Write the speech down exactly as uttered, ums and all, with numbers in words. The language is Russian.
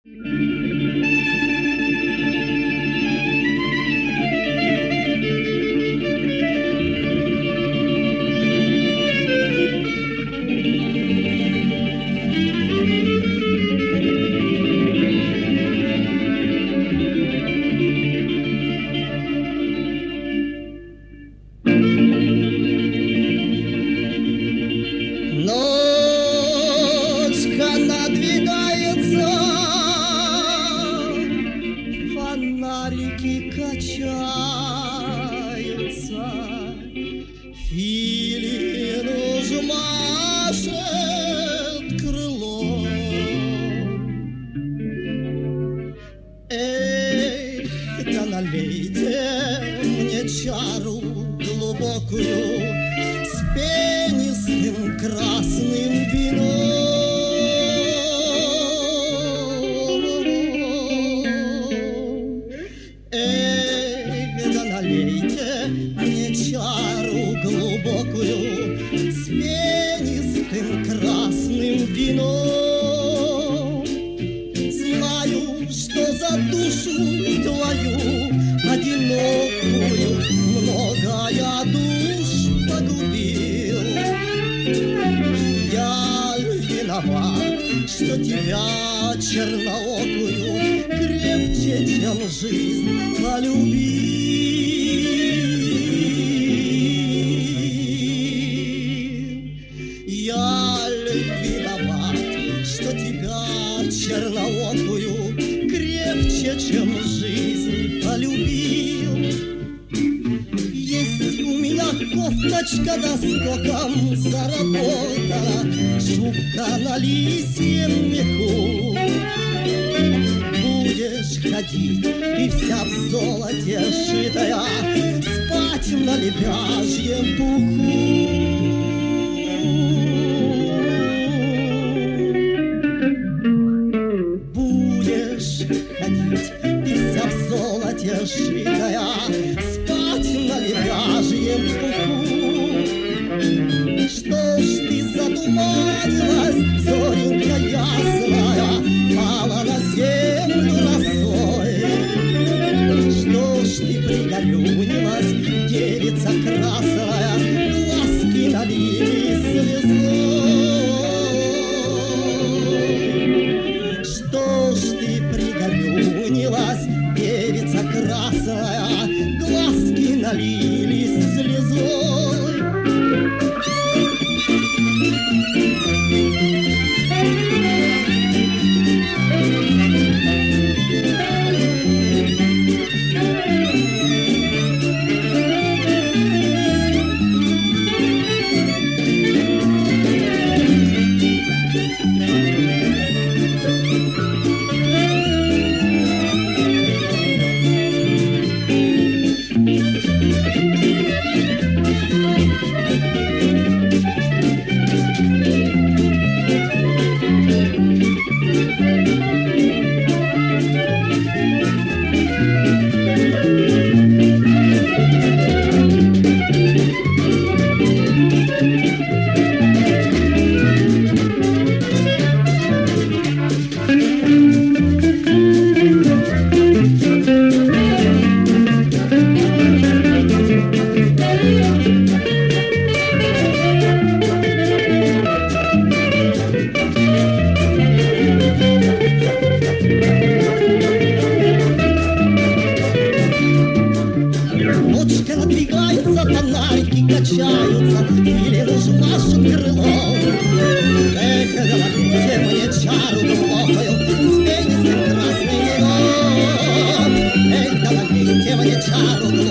Фонарики качаются, филин уж машет крылом. Эх, да налейте мне чару глубокую с пенистым красным вином. Налейте мне чару глубокую с пенистым красным вином. Знаю, что за душу твою одинокую много я душ погубил. Я виноват, что тебя черноокую крепче, чем жизнь, полюбил. Я виноват, что тебя черноокую крепче, чем жизнь, полюбил. Есть у меня кофточка доскоком заработала, шубка на лисьем меху. Будешь ходить и вся в золоте шитая, спать на лебяжьем пуху. Будешь ходить и вся в золоте шитая, спать на лебяжьем пуху. Что ж ты задумалась, зоренька ясная, пала на землю росой? Что ж ты пригорюнилась, девица красная, глазки налились слезой? Что ж ты пригорюнилась, девица красная, глазки налились слезой? Фонарики качаются, филин уж машет крылом. Эх, налейте мне чару глубокую с пенистым красным вином. Эх, налейте мне чару глубокую